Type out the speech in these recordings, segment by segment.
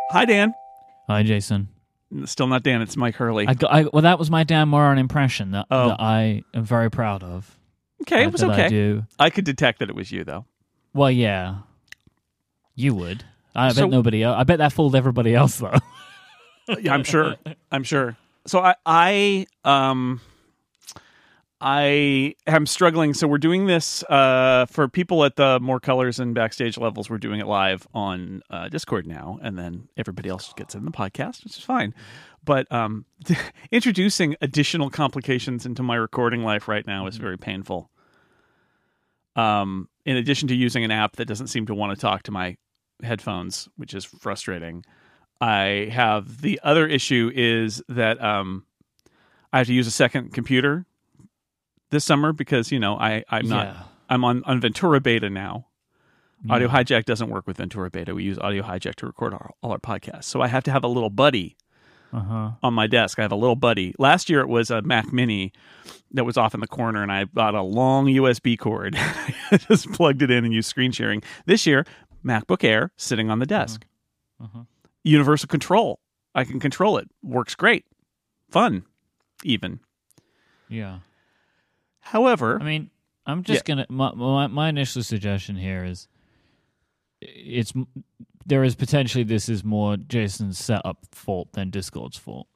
Hi, Dan. Hi, Jason. Still not Dan. It's Mike Hurley. Well, that was my Dan Moran impression that Oh. I am very proud of. Okay, it was that okay. I do. I could detect that it was you, though. Well, yeah, you would. I So- bet nobody else. I bet that fooled everybody else, though. Yeah, I'm sure. I'm sure. So I am struggling. So we're doing this for people at the More Colors and Backstage levels. We're doing it live on Discord now, and then everybody else gets in the podcast, which is fine. But introducing additional complications into my recording life right now is very painful. In addition to using an app that doesn't seem to want to talk to my headphones, which is frustrating, I have the other issue is that I have to use a second computer this summer because I'm on Ventura Beta now. Audio Hijack doesn't work with Ventura Beta. We use Audio Hijack to record all our podcasts, so I have to have a little buddy on my desk. I have a little buddy. Last year it was a Mac Mini that was off in the corner, and I bought a long USB cord. I just plugged it in and used screen sharing. This year, MacBook Air sitting on the desk. Universal control. I can control it. Works great. Fun, even. Yeah. However, I mean, I'm just gonna. My initial suggestion here is, there is potentially this is more Jason's setup fault than Discord's fault.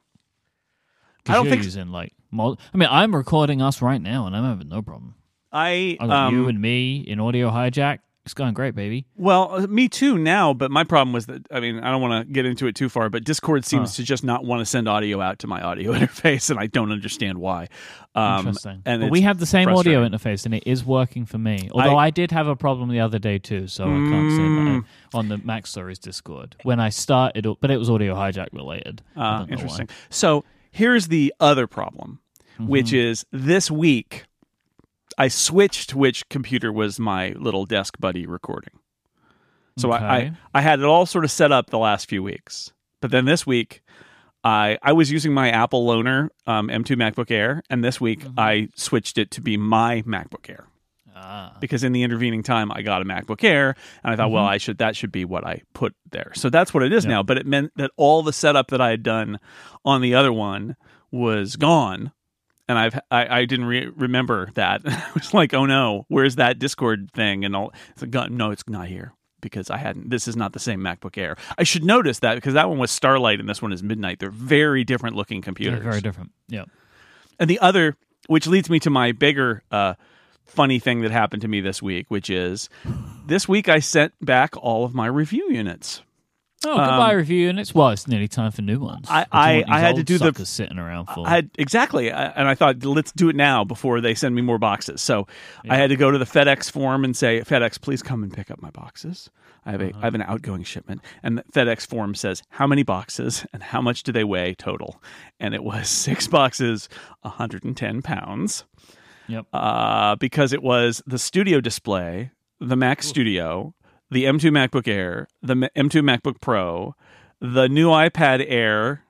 I don't think using I'm recording us right now, and I'm having no problem. I got you and me in Audio Hijack. It's going great, baby. Well, me too now, but my problem was that, I don't want to get into it too far, but Discord seems to just not want to send audio out to my audio interface, and I don't understand why. Interesting. And we have the same audio interface, and it is working for me. Although I did have a problem the other day, too, so I can't say that on the Mac Stories Discord. When I started, but it was Audio Hijack related. Interesting. So here's the other problem, which is this week, I switched which computer was my little desk buddy recording. So I had it all sort of set up the last few weeks. But then this week, I was using my Apple loaner M2 MacBook Air, and this week I switched it to be my MacBook Air. Because in the intervening time, I got a MacBook Air, and I thought, well, that should be what I put there. So that's what it is now. But it meant that all the setup that I had done on the other one was gone. And I didn't remember that. I was like, oh no, where's that Discord thing? And all. It's like, no, it's not here because I hadn't. This is not the same MacBook Air. I should notice that because that one was Starlight and this one is Midnight. They're very different looking computers. They're very different. Yeah. And the other, which leads me to my bigger funny thing that happened to me this week, which is this week I sent back all of my review units. Oh, goodbye review units. Well, it's nearly time for new ones. I had to do the sitting around for. Exactly, and I thought let's do it now before they send me more boxes. So I had to go to the FedEx form and say, FedEx, please come and pick up my boxes. I have an outgoing shipment, and the FedEx form says how many boxes and how much do they weigh total, and it was 6 boxes, 110 pounds. Yep. Because it was the Studio Display, the Mac Studio, the M2 MacBook Air, the M2 MacBook Pro, the new iPad Air,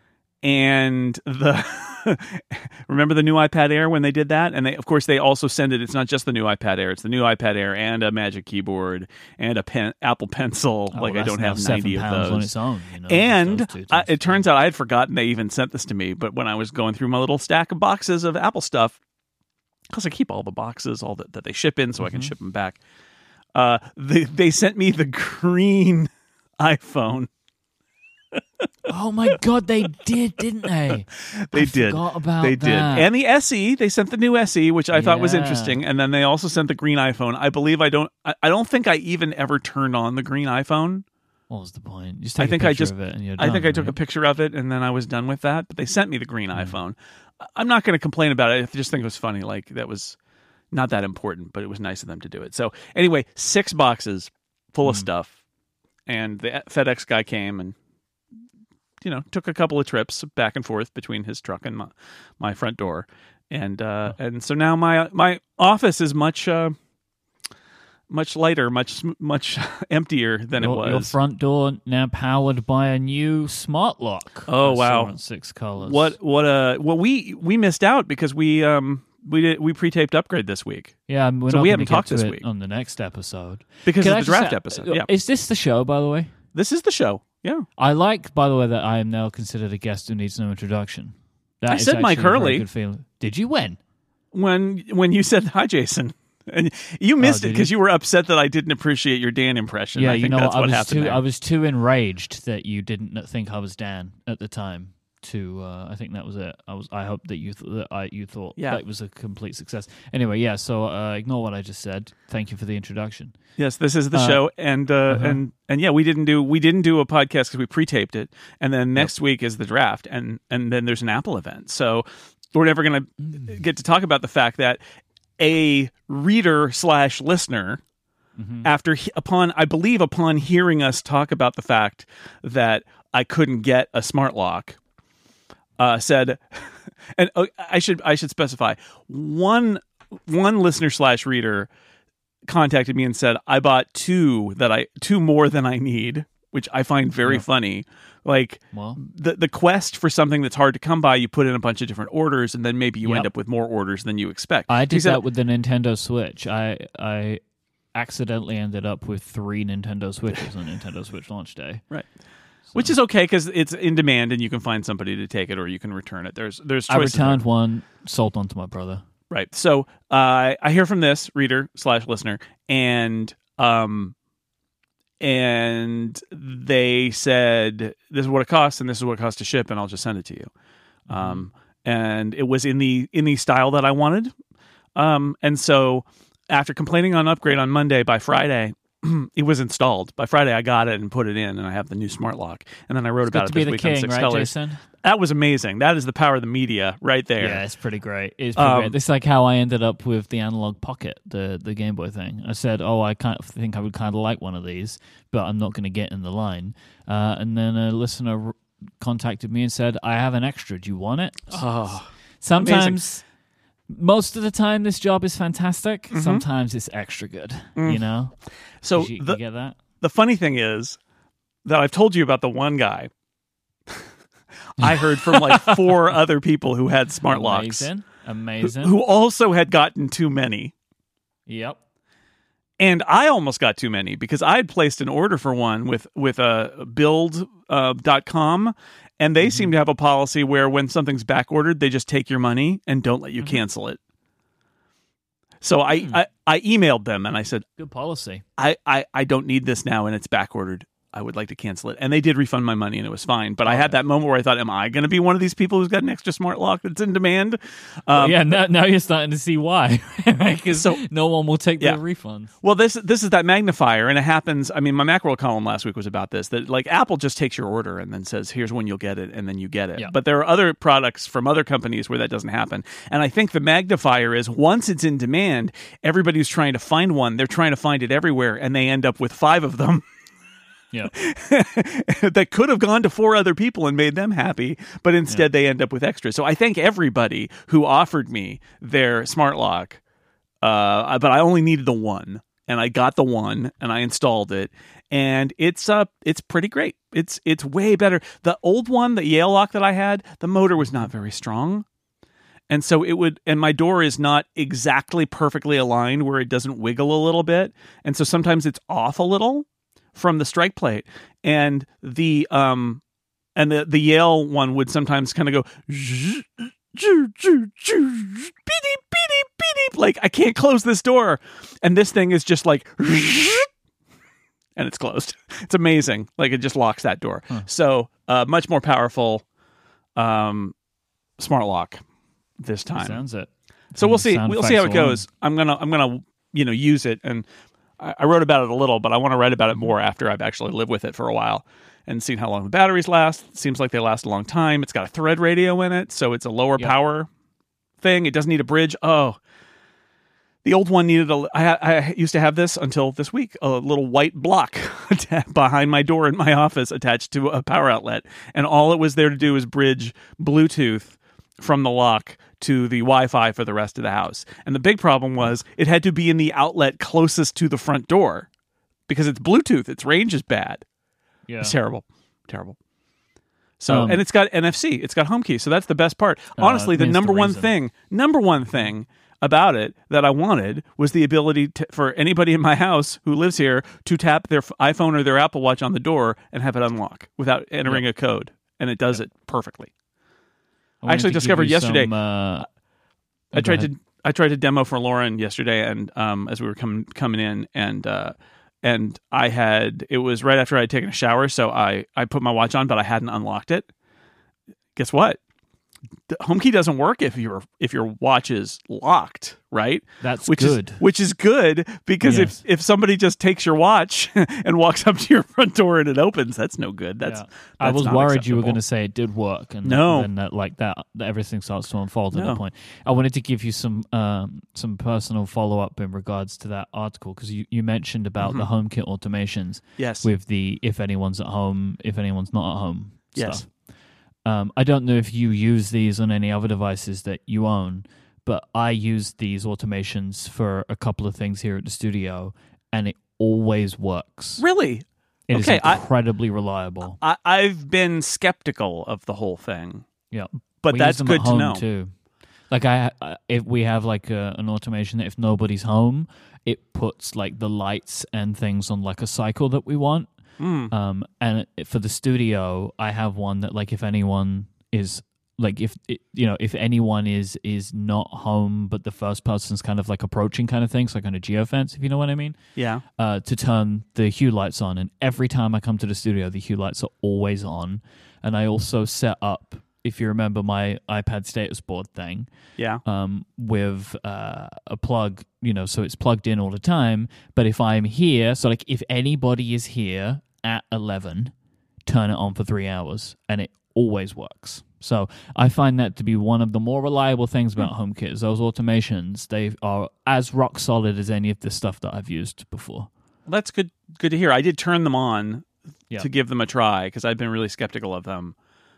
and the remember the new iPad Air when they did that? And of course they also send it. It's not just the new iPad Air; it's the new iPad Air and a Magic Keyboard and a Apple Pencil. I don't have 90 of those on its own. And it turns out I had forgotten they even sent this to me. But when I was going through my little stack of boxes of Apple stuff, because I keep all the boxes, all that they ship in, so I can ship them back. They sent me the green iPhone. Oh my God, they did, didn't they? They did. Forgot about they that. did. And the SE, they sent the new SE, which I thought was interesting. And then they also sent the green iPhone. I believe I don't think I even ever turned on the green iPhone. What was the point? Just take a picture of it and you're done, I think I took a picture of it and then I was done with that. But they sent me the green iPhone. I'm not going to complain about it. I just think it was funny. Like that was not that important, but it was nice of them to do it. So anyway, 6 boxes full of stuff. And the FedEx guy came and, took a couple of trips back and forth between his truck and my front door. And so now my office is much lighter, much emptier than it was. Your front door now powered by a new smart lock. Oh, wow. In 6 colors. We missed out because we pre-taped Upgrade this week. Yeah, we haven't talked this week on the next episode because of the draft episode. Yeah, is this the show? By the way, this is the show. Yeah. I like, by the way, that I am now considered a guest who needs no introduction. I said Mike Hurley. Good feeling. Did you when? When you said hi, Jason. And you missed it because you were upset that I didn't appreciate your Dan impression. Yeah, I think that's what happened. I was too enraged that you didn't think I was Dan at the time. I think that was it. I hope that you thought that it was a complete success. Anyway, yeah. So ignore what I just said. Thank you for the introduction. Yes, this is the show, and yeah, we didn't do a podcast because we pre-taped it, and then next week is the draft, and then there's an Apple event. So we're never going to get to talk about the fact that a reader/listener, upon hearing us talk about the fact that I couldn't get a smart lock, said, and I should specify, one listener/reader contacted me and said, I bought two more than I need, which I find very funny. Like, the quest for something that's hard to come by, you put in a bunch of different orders, and then maybe you end up with more orders than you expect. I did that with the Nintendo Switch. I accidentally ended up with 3 Nintendo Switches on Nintendo Switch launch day. Right. So. Which is okay because it's in demand and you can find somebody to take it or you can return it. There's choices. I returned one, sold one to my brother. Right. So I hear from this reader/listener, and they said, this is what it costs and this is what it costs to ship, and I'll just send it to you. And it was in the style that I wanted. And so after complaining on upgrade on Monday, by Friday, it was installed. By Friday, I got it and put it in, and I have the new smart lock. And then I wrote about it this week on Six Colors. Jason? That was amazing. That is the power of the media right there. Yeah, it's pretty great. It's pretty great. This is like how I ended up with the Analog Pocket, the Game Boy thing. I said, I think I would kind of like one of these, but I'm not going to get in the line. And then a listener contacted me and said, I have an extra. Do you want it? Oh, sometimes... amazing. Most of the time, this job is fantastic. Sometimes it's extra good, you know? So you get that? The funny thing is that I've told you about the one guy. I heard from like 4 other people who had smart locks. Amazing. Who also had gotten too many. Yep. And I almost got too many because I had placed an order for one with a build.com. And they seem to have a policy where when something's back ordered, they just take your money and don't let you cancel it. So I emailed them and I said, good policy. I don't need this now and it's back ordered. I would like to cancel it. And they did refund my money and it was fine. But I had that moment where I thought, am I going to be one of these people who's got an extra smart lock that's in demand? Now you're starting to see why. Because no one will take their refunds. Well, this is that magnifier, and it happens. I mean, my Macworld column last week was about this, that like Apple just takes your order and then says, here's when you'll get it, and then you get it. Yeah. But there are other products from other companies where that doesn't happen. And I think the magnifier is once it's in demand, everybody who's trying to find one, they're trying to find it everywhere, and they end up with 5 of them. Yeah, that could have gone to 4 other people and made them happy, but instead they end up with extras. So I thank everybody who offered me their smart lock, but I only needed the one, and I got the one, and I installed it, and it's pretty great. It's way better. The old one, the Yale lock that I had, the motor was not very strong. And so and my door is not exactly perfectly aligned where it doesn't wiggle a little bit, and so sometimes it's off a little from the strike plate, and the Yale one would sometimes kind of go like I can't close this door, and this thing is just like and it's closed. It's amazing. Like it just locks that door. So much more powerful smart lock this time. Sounds it. So we'll see how it goes. I'm gonna use it, and I wrote about it a little, but I want to write about it more after I've actually lived with it for a while and seen how long the batteries last. It seems like they last a long time. It's got a thread radio in it, so it's a lower power thing. It doesn't need a bridge. Oh, the old one needed I used to have this until this week, a little white block behind my door in my office attached to a power outlet, and all it was there to do is bridge Bluetooth from the lock to the Wi-Fi for the rest of the house. And the big problem was it had to be in the outlet closest to the front door because it's Bluetooth. Its range is bad. Yeah. It's terrible. So, and it's got NFC. It's got HomeKey. So that's the best part. Honestly, the number one thing about it that I wanted was the ability for anybody in my house who lives here to tap their iPhone or their Apple Watch on the door and have it unlock without entering a code. And it does it perfectly. I actually discovered yesterday. I tried to demo for Lauren yesterday, and as we were coming in, and it was right after I had taken a shower, so I put my watch on, but I hadn't unlocked it. Guess what? The HomeKey doesn't work if your watch is locked, right? That's good. Which is good because if somebody just takes your watch and walks up to your front door and it opens, that's no good. That's I was worried you were going to say it did work, and then that everything starts to unfold at that point. I wanted to give you some personal follow up in regards to that article because you mentioned about the HomeKit automations. Yes. With the if anyone's at home, if anyone's not at home yes. stuff. I don't know if you use these on any other devices that you own, but I use these automations for a couple of things here at the studio, and it always works. Really? It is incredibly reliable. I've been skeptical of the whole thing. Yeah, but that's good to know too. Like if we have like an automation that if nobody's home, it puts like the lights and things on like a cycle that we want. And for the studio, I have one that like if anyone is like if anyone is not home, but the first person's kind of like approaching kind of thing, so kind of geofence, if you know what I mean. Yeah. To turn the hue lights on, and every time I come to the studio, the hue lights are always on. And I also set up, if you remember my iPad status board thing, with a plug, so it's plugged in all the time. But if I'm here, so like if anybody is here at 11, turn it on for 3 hours, and it always works. So I find that to be one of the more reliable things about HomeKit is those automations. They are as rock solid as any of the stuff that I've used before. Well, that's good to hear. I did turn them on to give them a try because I've been really skeptical of them.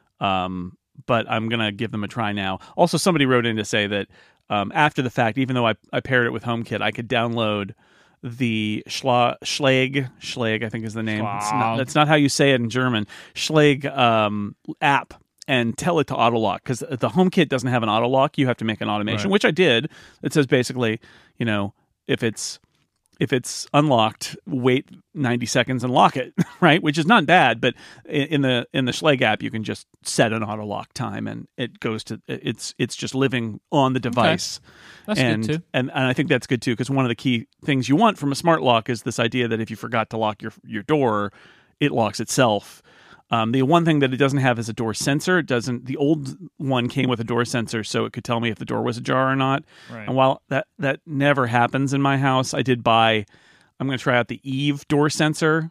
But I'm going to give them a try now. Also, somebody wrote in to say that after the fact, even though I paired it with HomeKit, I could download the Schlage, I think is the name. That's not how you say it in German. Schlage app and tell it to auto lock because the HomeKit doesn't have an auto lock. You have to make an automation, which I did. It says basically, if it's unlocked, wait 90 seconds and lock it, right? Which is not bad, but in the Schlage app, you can just set an auto lock time, and it goes to it's just living on the device. Okay. That's good too, and I think that's good too because one of the key things you want from a smart lock is this idea that if you forgot to lock your door, it locks itself. The one thing that it doesn't have is a door sensor. It doesn't. The old one came with a door sensor, so it could tell me if the door was ajar or not. Right. And while that never happens in my house, I did buy. I'm going to try out the Eve door sensor,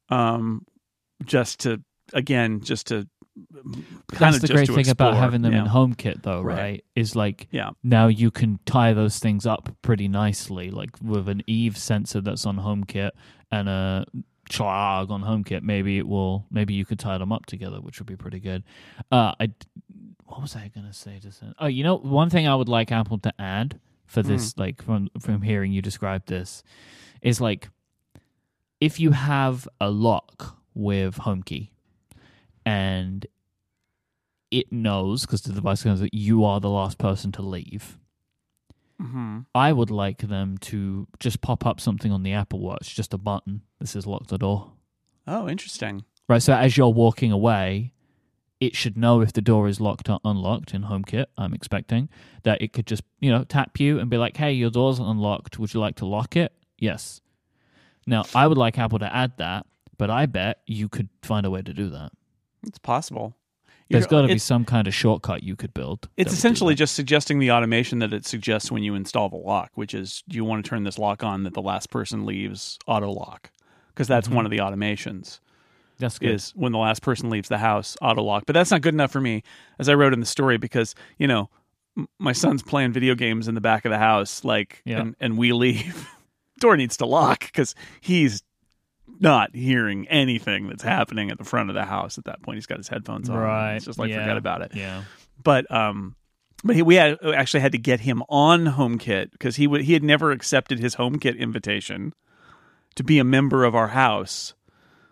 just to kind That's of the just great to thing explore. about having them in HomeKit, though, right? Is like now you can tie those things up pretty nicely, like with an Eve sensor that's on HomeKit and a Schlage on HomeKit. Maybe you could tie them up together, which would be pretty good. What was I going to say to say? Oh, one thing I would like Apple to add for this, like from hearing you describe this, is like if you have a lock with HomeKey and it knows because the device knows that you are the last person to leave. Mm-hmm. I would like them to just pop up something on the Apple Watch, just a button that says lock the door. Oh, interesting. Right, so as you're walking away, it should know if the door is locked or unlocked in HomeKit, I'm expecting, that it could just, tap you and be like, hey, your door's unlocked. Would you like to lock it? Yes. Now, I would like Apple to add that, but I bet you could find a way to do that. It's possible. There's got to be some kind of shortcut you could build. It's essentially just suggesting the automation that it suggests when you install the lock, which is, do you want to turn this lock on that the last person leaves auto lock? Because that's one of the automations. That's good. Is when the last person leaves the house, auto lock. But that's not good enough for me, as I wrote in the story, because, my son's playing video games in the back of the house, and we leave. Door needs to lock because he's not hearing anything that's happening at the front of the house at that point. He's got his headphones on. Right. It's just forget about it. Yeah. But we actually had to get him on HomeKit because he had never accepted his HomeKit invitation to be a member of our house.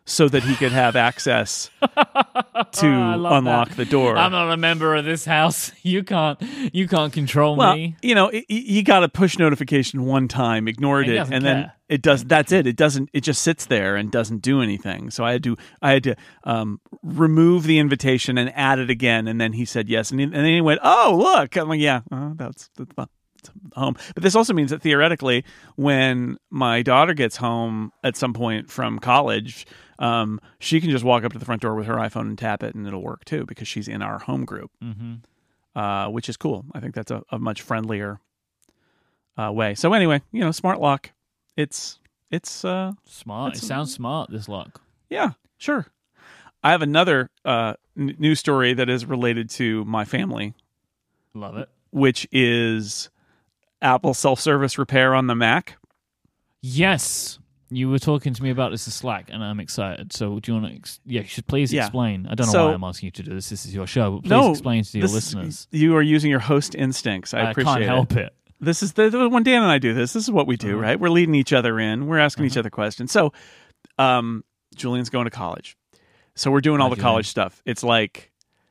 so that he could have access to unlock the door. I'm not a member of this house. You can't control me. You got a push notification one time, ignored it, and then it does. That's it. It doesn't. It just sits there and doesn't do anything. So I had to remove the invitation and add it again. And then he said yes, and then he went, "Oh, look!" I'm like, "Yeah, that's fun." Home. But this also means that theoretically, when my daughter gets home at some point from college, she can just walk up to the front door with her iPhone and tap it, and it'll work too because she's in our home group, which is cool. I think that's a much friendlier way. So anyway, smart lock. It's smart. It sounds smart. This lock. Yeah, sure. I have another news story that is related to my family. Love it. Which is Apple self-service repair on the Mac. Yes. You were talking to me about this in Slack, and I'm excited. So do you want to... you should please explain. I don't know why I'm asking you to do this. This is your show, but please explain to your listeners. You are using your host instincts. I appreciate it. I can't help it. This is when Dan and I do this. This is what we do, right? We're leading each other in. We're asking each other questions. So Julian's going to college. So we're doing all the college stuff. It's like...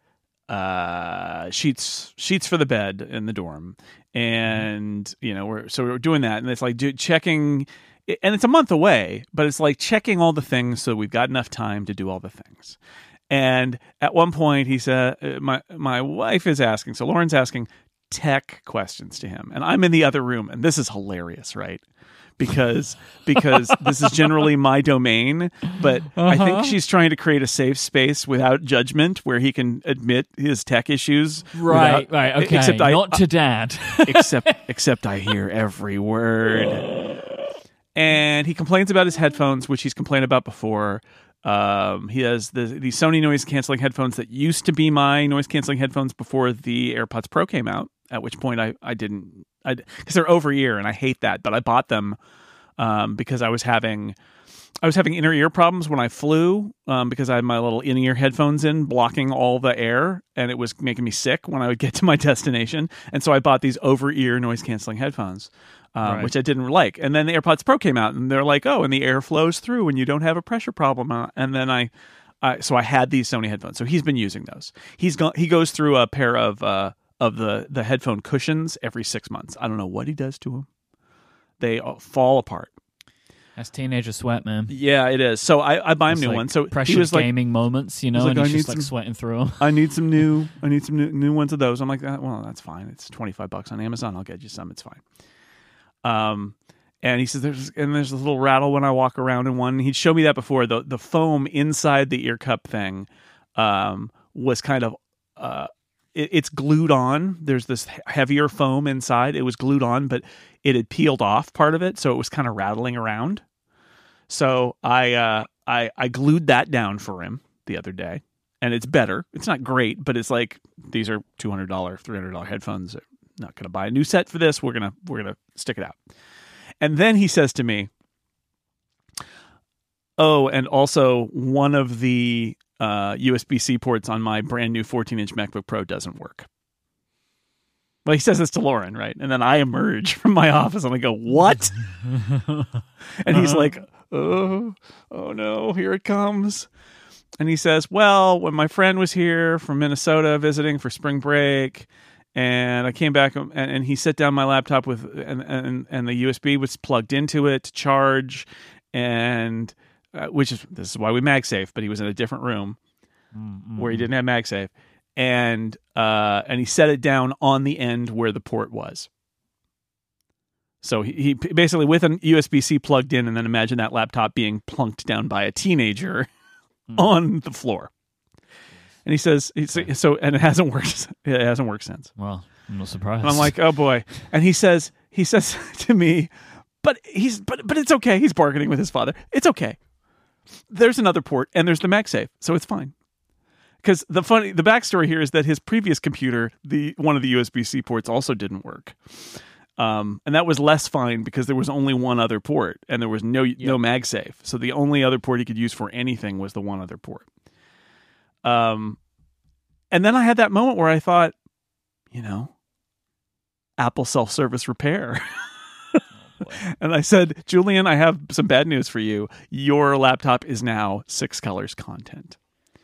sheets for the bed in the dorm, and we're doing that, and it's like checking, and it's a month away, but it's like checking all the things so we've got enough time to do all the things. And at one point he said, my wife is asking, so Lauren's asking tech questions to him, and I'm in the other room, and this is hilarious, right? Because this is generally my domain, but I think she's trying to create a safe space without judgment where he can admit his tech issues. Right, okay. Except not to Dad. except I hear every word. And he complains about his headphones, which he's complained about before. He has the Sony noise-canceling headphones that used to be my noise-canceling headphones before the AirPods Pro came out, at which point I didn't... because they're over-ear, and I hate that, but I bought them because I was having inner ear problems when I flew because I had my little in-ear headphones in blocking all the air, and it was making me sick when I would get to my destination. And so I bought these over-ear noise-canceling headphones, which I didn't like. And then the AirPods Pro came out, and they're like, oh, and the air flows through, and you don't have a pressure problem. And then so I had these Sony headphones. So he's been using those. He goes through a pair of the headphone cushions every 6 months. I don't know what he does to them. They all fall apart. That's teenager sweat, man. Yeah, it is. So I buy him new ones. So he was gaming moments, and he's just sweating through them. I need some new ones of those. I'm like, well, that's fine. It's $25 on Amazon. I'll get you some. It's fine. And he says there's a little rattle when I walk around in one. He'd show me that before. The foam inside the ear cup thing was kind of it's glued on. There's this heavier foam inside. It was glued on, but it had peeled off part of it, so it was kind of rattling around. So I glued that down for him the other day, and it's better. It's not great, but it's like these are $200, $300 headphones. I'm not going to buy a new set for this. We're gonna stick it out. And then he says to me, "Oh, and also one of the USB-C ports on my brand new 14-inch MacBook Pro doesn't work." Well, he says this to Lauren, right? And then I emerge from my office and I go, "What?" And he's like, oh no, here it comes. And he says, well, when my friend was here from Minnesota visiting for spring break, and I came back and he set down my laptop with and the USB was plugged into it to charge, and this is why we MagSafe, but he was in a different room where he didn't have MagSafe, and he set it down on the end where the port was. So he basically, with an USB-C plugged in, and then imagine that laptop being plunked down by a teenager on the floor. And he says, and it hasn't worked. It hasn't worked since. Well, I'm not surprised. And I'm like, oh boy. And he says to me, but it's okay. He's bargaining with his father. It's okay. There's another port, and there's the MagSafe, so it's fine. Because the backstory here is that his previous computer, one of the USB-C ports also didn't work. And that was less fine because there was only one other port, and there was no MagSafe. So the only other port he could use for anything was the one other port. And then I had that moment where I thought, Apple self-service repair. And I said, Julian, I have some bad news for you. Your laptop is now 6 colors content.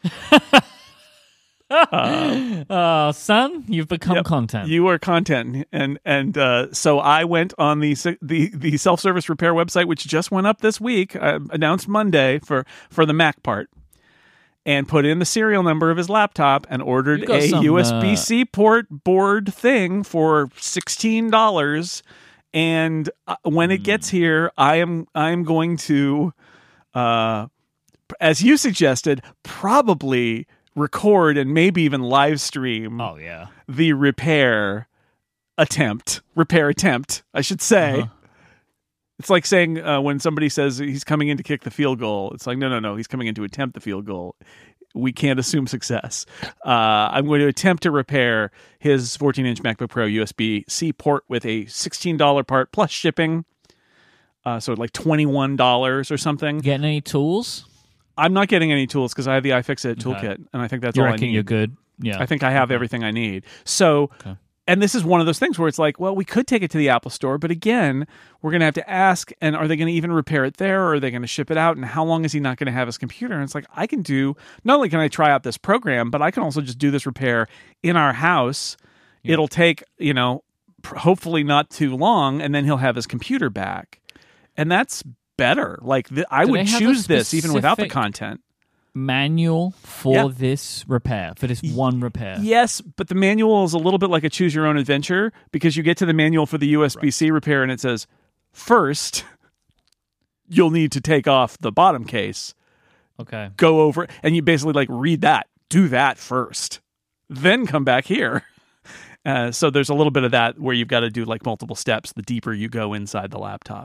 Son, you've become content. You are content, and so I went on the self-service repair website, which just went up this week, announced Monday for the Mac part, and put in the serial number of his laptop and ordered a USB-C port board thing for $16. And when it gets here, I am going to, as you suggested, probably record and maybe even live stream the repair attempt, I should say. It's like saying when somebody says he's coming in to kick the field goal, it's like, no, he's coming in to attempt the field goal. We can't assume success. I'm going to attempt to repair his 14-inch MacBook Pro USB-C port with a $16 part plus shipping. So like $21 or something. Getting any tools? I'm not getting any tools because I have the iFixit toolkit, and I think that's all I need. You're good? Yeah. I think I have everything I need. So, and this is one of those things where it's like, well, we could take it to the Apple Store, but again, we're going to have to ask, and are they going to even repair it there, or are they going to ship it out, and how long is he not going to have his computer? And it's like, I can do, not only can I try out this program, but I can also just do this repair in our house. Yeah. It'll take, hopefully not too long, and then he'll have his computer back. And that's better. Like I would choose this even without the content. Manual for this repair, for this one repair. Yes, but the manual is a little bit like a choose your own adventure, because you get to the manual for the USB-C repair and it says, first, you'll need to take off the bottom case. Okay. Go over, and you basically like read that. Do that first. Then come back here. So there's a little bit of that where you've got to do like multiple steps the deeper you go inside the laptop.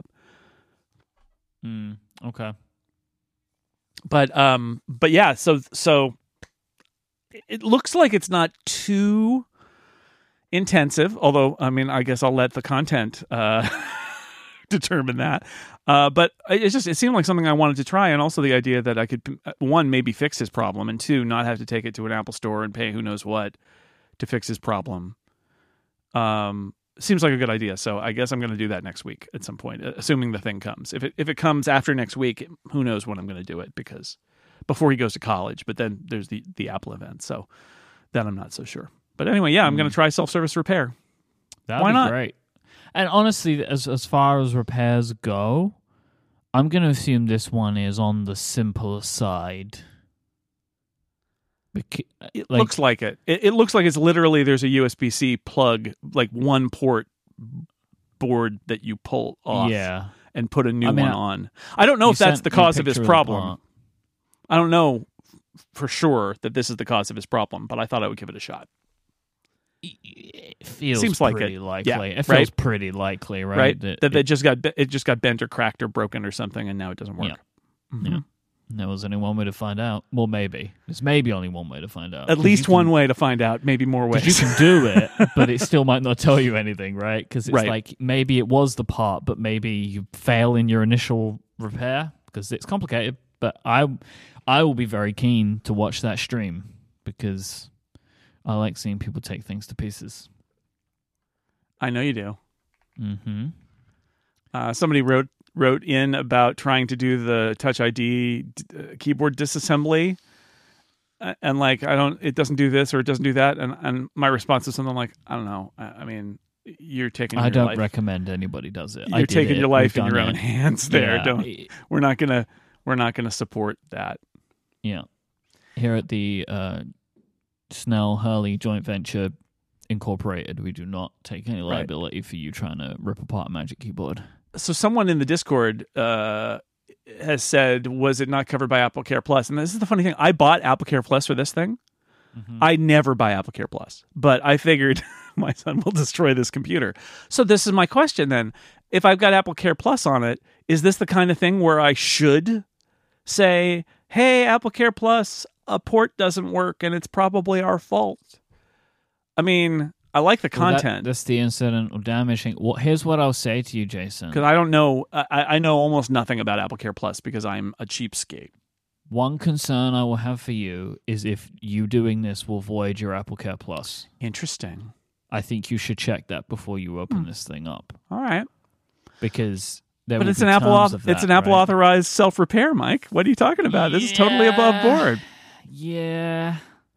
Okay. But yeah, so it looks like it's not too intensive, although I mean, I guess I'll let the content determine that. But it seemed like something I wanted to try, and also the idea that I could, one, maybe fix his problem, and two, not have to take it to an Apple Store and pay who knows what to fix his problem. Seems like a good idea, so I guess I'm going to do that next week at some point, assuming the thing comes. If it comes after next week, who knows when I'm going to do it, because before he goes to college. But then there's the Apple event, so that I'm not so sure. But anyway, yeah, I'm going to try self-service repair. That'd be great. And honestly, as far as repairs go, I'm going to assume this one is on the simpler side. It looks like it. It looks like it's literally there's a USB-C plug, like one port board that you pull off and put a new one on. I don't know if that's the cause of his problem. I don't know for sure that this is the cause of his problem, but I thought I would give it a shot. It feels Seems pretty like likely. Yeah, it feels pretty likely, right? That it just got bent or cracked or broken or something, and now it doesn't work. Yeah. Mm-hmm. Yeah. There was only one way to find out. Well, maybe. There's maybe only one way to find out. At least one way to find out, maybe more ways. You can do it, but it still might not tell you anything, right? Because it's like maybe it was the part, but maybe you fail in your initial repair because it's complicated. But I will be very keen to watch that stream because I like seeing people take things to pieces. I know you do. Mm-hmm. Somebody wrote in about trying to do the Touch ID keyboard disassembly, and like it doesn't do this or it doesn't do that, and my response is something like, I don't know. I mean, you're taking. I don't recommend anybody does it. You're taking your life in your own hands. There, yeah. We're not gonna support that. Yeah, here at the Snell Hurley joint venture Incorporated, we do not take any liability for you trying to rip apart a Magic Keyboard. So someone in the Discord has said, was it not covered by AppleCare Plus? And this is the funny thing. I bought AppleCare Plus for this thing. Mm-hmm. I never buy AppleCare Plus, but I figured my son will destroy this computer. So this is my question then. If I've got AppleCare Plus on it, is this the kind of thing where I should say, hey, AppleCare Plus, a port doesn't work and it's probably our fault? I mean, I like the content. That's the incidental damaging. Well, here's what I'll say to you, Jason. Because I don't know. I know almost nothing about AppleCare Plus because I'm a cheapskate. One concern I will have for you is if you doing this will void your AppleCare Plus. Interesting. I think you should check that before you open this thing up. All right. because there But will it's be an Apple. terms of that, It's an Apple right? authorized self repair, Mike. What are you talking about? This is totally above board. Yeah.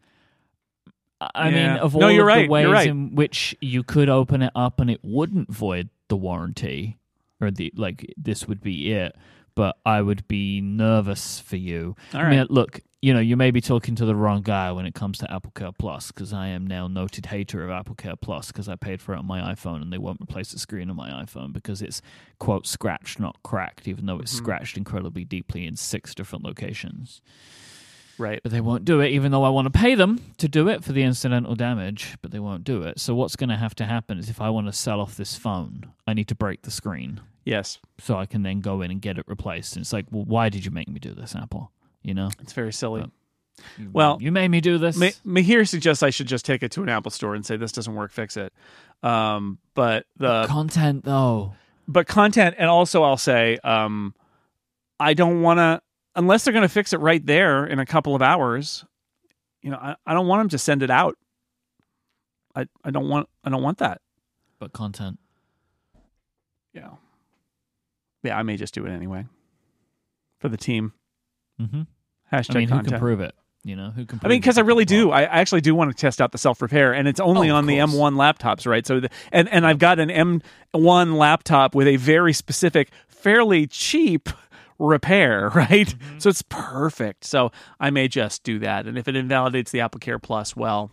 I mean, of all No, you're of right. the ways You're right. in which you could open it up and it wouldn't void the warranty, or this would be it, but I would be nervous for you. All I mean, right. look, you may be talking to the wrong guy when it comes to Apple Care Plus, because I am now noted hater of Apple Care Plus because I paid for it on my iPhone and they won't replace the screen on my iPhone because it's, quote, scratched, not cracked, even though it's scratched incredibly deeply in 6 different locations. Right. But they won't do it, even though I want to pay them to do it for the incidental damage, but they won't do it. So what's going to have to happen is if I want to sell off this phone, I need to break the screen Yes. so I can then go in and get it replaced. And it's like, well, why did you make me do this, Apple? It's very silly. Well, you made me do this. Mahir suggests I should just take it to an Apple store and say this doesn't work, fix it. But the content, though. But content, and also I'll say, I don't want to, unless they're going to fix it right there in a couple of hours. I don't want them to send it out. I don't want that. But content. Yeah, I may just do it anyway for the team. Mm-hmm. Hashtag I mean, content. who can prove it? Who can prove I mean, because I really do. Well, I actually do want to test out the self-repair, and it's only on the M1 laptops, right? So, and I've got an M1 laptop with a very specific, fairly cheap repair, right? Mm-hmm. So it's perfect. So I may just do that, and if it invalidates the Apple Care Plus, well,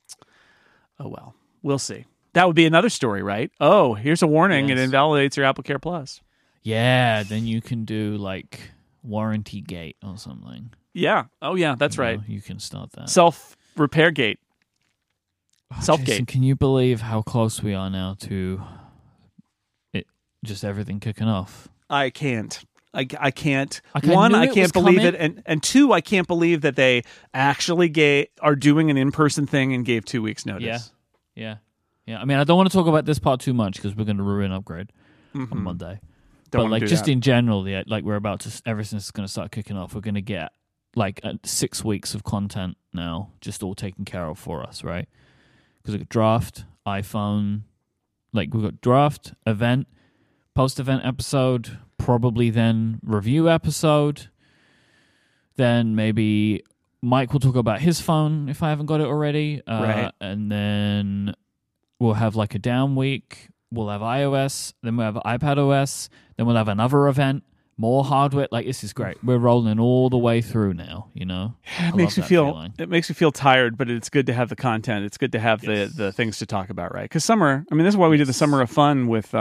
we'll see. That would be another story, right? Oh, here's a warning: Yes. It invalidates your Apple Care Plus. Yeah, then you can do like Warranty Gate or something. Yeah. Oh, yeah. That's right. You can start that. Self-repair gate. Self-gate. Jason, can you believe how close we are now to it? Just everything kicking off. I can't. I can't. Okay, One, I I knew it can't was believe coming. it, and two, I can't believe that they actually are doing an in-person thing and gave 2 weeks notice. Yeah. I mean, I don't want to talk about this part too much because we're going to ruin Upgrade on Monday. Don't but wanna like do just that. in general, we're about to. Everything's going to start kicking off. We're going to get 6 weeks of content now, just all taken care of for us, right? Because we've got draft, iPhone, we've got draft, event, post-event episode, probably then review episode. Then maybe Mike will talk about his phone if I haven't got it already. Right. And then we'll have a down week. We'll have iOS. Then we'll have iPadOS. Then we'll have another event. More hardware. This is great. We're rolling all the way through now, It makes me feel tired, but it's good to have the content. It's good to have the things to talk about, right? Because summer, I mean, this is why we did the summer of fun with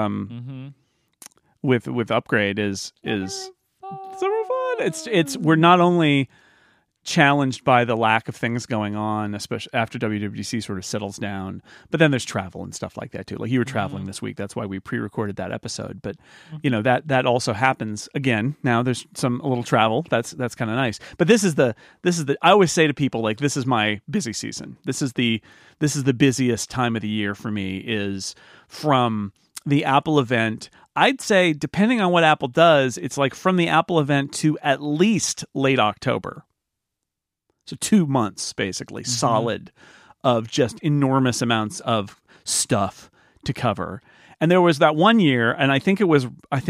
with Upgrade is summer fun. It's we're not only challenged by the lack of things going on, especially after WWDC sort of settles down. But then there's travel and stuff like that too. Like you were traveling this week, that's why we pre-recorded that episode. But that also happens again. Now there's a little travel. That's kind of nice. But this is the I always say to people, this is my busy season. This is the busiest time of the year for me, is from the Apple event. I'd say, depending on what Apple does, it's from the Apple event to at least late October. So 2 months, basically, solid, of just enormous amounts of stuff to cover. And there was that one year, and I think it was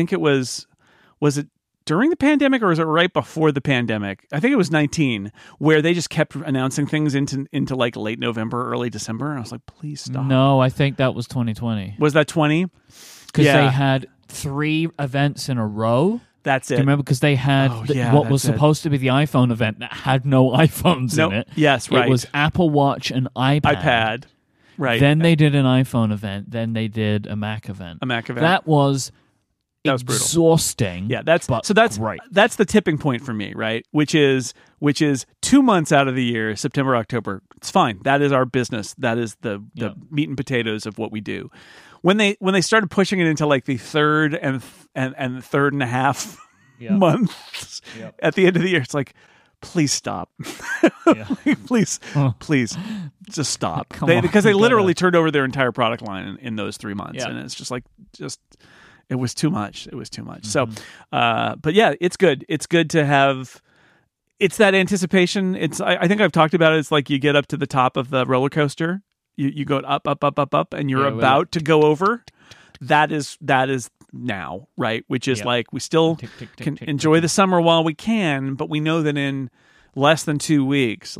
it during the pandemic or was it right before the pandemic? I think it was 19, where they just kept announcing things into late November, early December. And I was like, please stop. No, I think that was 2020. Was that 20? Because they had 3 events in a row. That's it. Do you remember? Because they had what was supposed to be the iPhone event that had no iPhones in it. Yes, right. It was Apple Watch and iPad. Right. Then they did an iPhone event. Then they did a Mac event. That was brutal. Exhausting. Yeah, that's great. That's the tipping point for me, right? Which is 2 months out of the year, September, October. It's fine. That is our business. That is the meat and potatoes of what we do. When they started pushing it into the third and third and a half months at the end of the year, it's please stop. please just stop. Because they literally turned over their entire product line in those 3 months, and it's just it was too much. It was too much. So, but yeah, it's good. It's good to have. It's that anticipation. I think I've talked about it. It's you get up to the top of the roller coaster. You go up, and you're about to go over. That is now, right? Which is Yep. like we still Tick, tick, tick, can tick, enjoy tick. the summer while we can, but we know that in less than 2 weeks,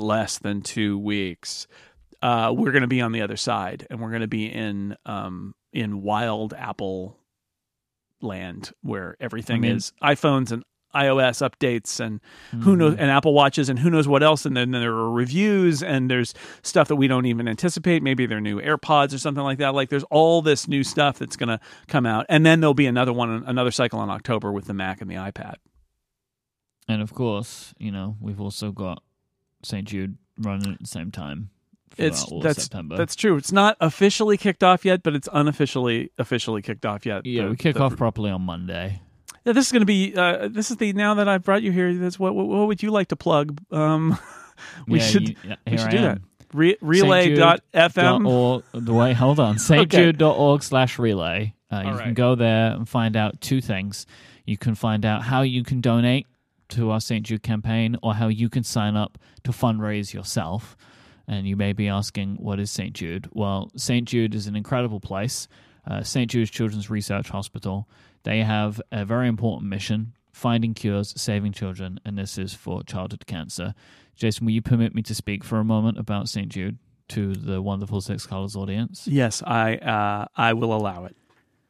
we're going to be on the other side, and we're going to be in wild Apple land where everything is iPhones and iOS updates and who knows, and Apple Watches and who knows what else. And then there are reviews and there's stuff that we don't even anticipate. Maybe they're new AirPods or something like that. Like there's all this new stuff that's going to come out. And then there'll be another cycle in October with the Mac and the iPad. And of course, we've also got St. Jude running at the same time. September. That's true. It's not officially kicked off yet, but it's officially kicked off yet. Yeah, we kick off properly on Monday. Yeah, this is going to be. This is now that I've brought you here. What would you like to plug? We should do that. Relay.fm. Hold on. stjude.org/relay. You can go there and find out two things. You can find out how you can donate to our St. Jude campaign, or how you can sign up to fundraise yourself. And you may be asking, what is St. Jude? Well, St. Jude is an incredible place. St. Jude's Children's Research Hospital. They have a very important mission, finding cures, saving children, and this is for childhood cancer. Jason, will you permit me to speak for a moment about St. Jude to the wonderful Six Colors audience? Yes, I will allow it.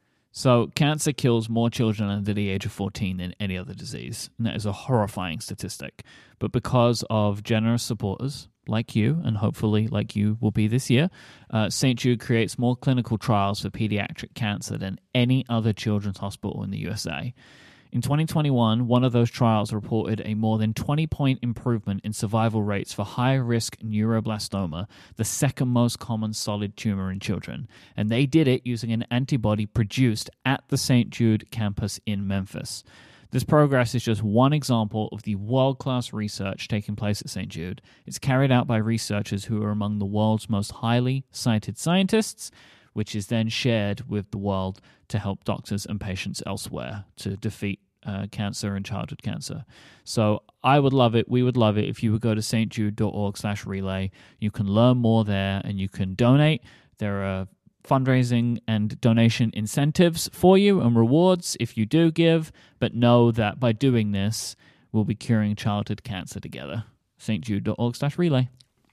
So cancer kills more children under the age of 14 than any other disease, and that is a horrifying statistic. But because of generous supporters like you, and hopefully like you will be this year, St. Jude creates more clinical trials for pediatric cancer than any other children's hospital in the USA. In 2021, one of those trials reported a more than 20-point improvement in survival rates for high-risk neuroblastoma, the second most common solid tumor in children. And they did it using an antibody produced at the St. Jude campus in Memphis. This progress is just one example of the world-class research taking place at St. Jude. It's carried out by researchers who are among the world's most highly cited scientists, which is then shared with the world to help doctors and patients elsewhere to defeat cancer and childhood cancer. So I would love it. We would love it if you would go to stjude.org/relay. You can learn more there and you can donate. There are fundraising and donation incentives for you and rewards if you do give, but know that by doing this, we'll be curing childhood cancer together. stjude.org/relay.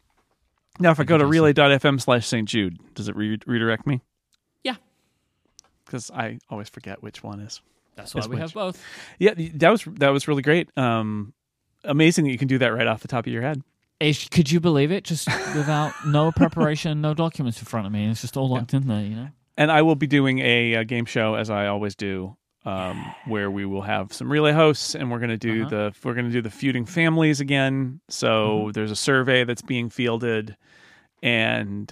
Now, if I go to relay.fm/St. Jude, does it redirect me? Yeah. Because I always forget which one is. That's why we have both. Yeah, that was really great. Amazing that you can do that right off the top of your head. Could you believe it? Just without no preparation, no documents in front of me. It's just all locked in there, And I will be doing a game show, as I always do, where we will have some relay hosts, and we're going to do the feuding families again. So there's a survey that's being fielded, and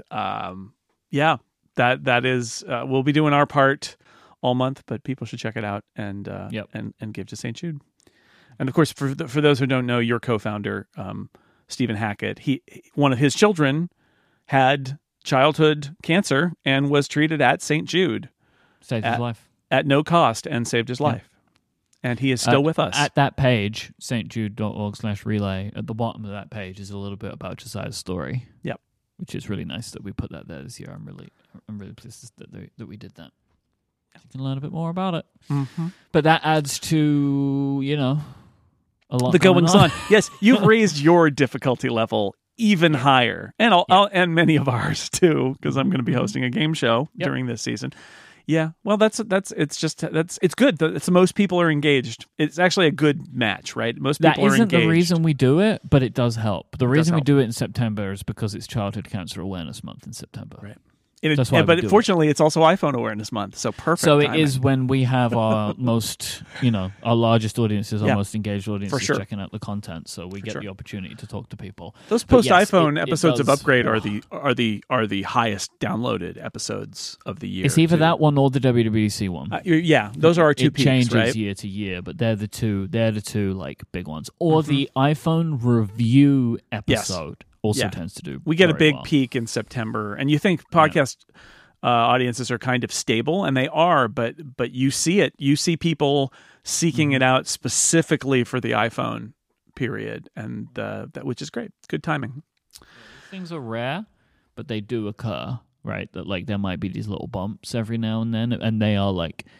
that is we'll be doing our part all month, but people should check it out and give to St. Jude. And of course, for those who don't know, your co-founder, Stephen Hackett, one of his children had childhood cancer and was treated at St. Jude. Saved his life. At no cost, and saved his life. And he is still with us. At that page, stjude.org/relay, at the bottom of that page is a little bit about Josiah's story. Yep. Which is really nice that we put that there this year. I'm really pleased that we did that. You can learn a bit more about it. Mm-hmm. But that adds to, a lot. The goings on. Yes, you've raised your difficulty level even higher, and and many of ours too, because I'm going to be hosting a game show during this season. Yeah, well, it's good. It's most people are engaged. It's actually a good match, right? Most people are engaged. That isn't the reason we do it, but it does help. The reason we do it in September is because it's Childhood Cancer Awareness Month in September. Right. But fortunately, it's also iPhone Awareness Month, so perfect. So timing. It is when we have our most, our largest audiences, our most engaged audiences checking out the content. So we get the opportunity to talk to people. Those post iPhone episodes of Upgrade are the highest downloaded episodes of the year. It's either that one or the WWDC one. Those are our two peaks. It changes right? year to year, but they're the two like big ones. Or the iPhone review episode. Yes. Also tends to do. We get a big peak in September, and you think podcast audiences are kind of stable, and they are, but you see it. You see people seeking it out specifically for the iPhone period, and which is great. It's good timing. Things are rare, but they do occur, right? That there might be these little bumps every now and then, and they are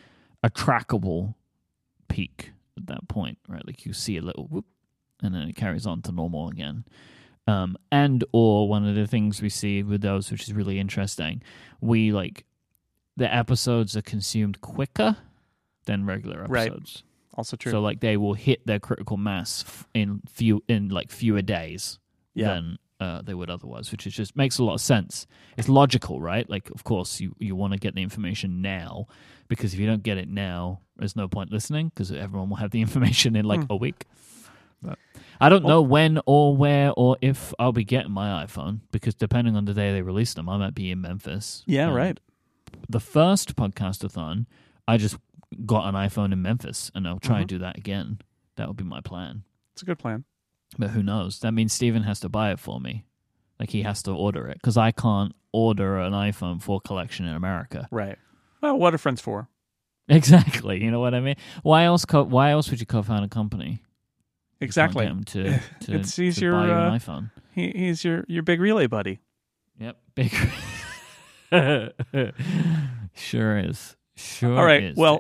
a trackable peak at that point, right? Like you see a little whoop, and then it carries on to normal again. And or one of the things we see with those, which is really interesting, the episodes are consumed quicker than regular episodes. Right. Also true. So like they will hit their critical mass in fewer days than they would otherwise, which is just makes a lot of sense. It's logical, right? Like, of course, you want to get the information now, because if you don't get it now, there's no point listening, because everyone will have the information in a week. But I don't know when or where or if I'll be getting my iPhone, because depending on the day they release them, I might be in Memphis. Yeah, right. The first podcast-a-thon, I just got an iPhone in Memphis, and I'll try and do that again. That would be my plan. It's a good plan. But who knows? That means Steven has to buy it for me. Like, he has to order it, because I can't order an iPhone for collection in America. Right. Well, what are friends for? Exactly. You know what I mean? Why else would you co-found a company? Exactly. You can't get him he's to your, buy you an iPhone. He's your big relay buddy. Yep. Big. Sure is. Sure. All right. Is, Well,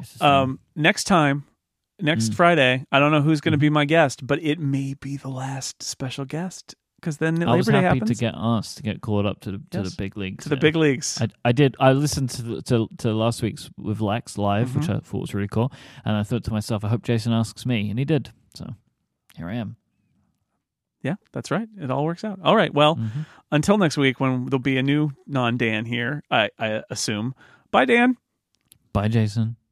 next Friday, I don't know who's going to be my guest, but it may be the last special guest, because then I was Labor Day happy happens. to get caught up to the big leagues. To the big leagues. I did. I listened to last week's with Lex live, which I thought was really cool, and I thought to myself, I hope Jason asks me, and he did. So here I am. Yeah, that's right. It all works out. All right. Well, until next week, when there'll be a new non-Dan here, I assume. Bye, Dan. Bye, Jason.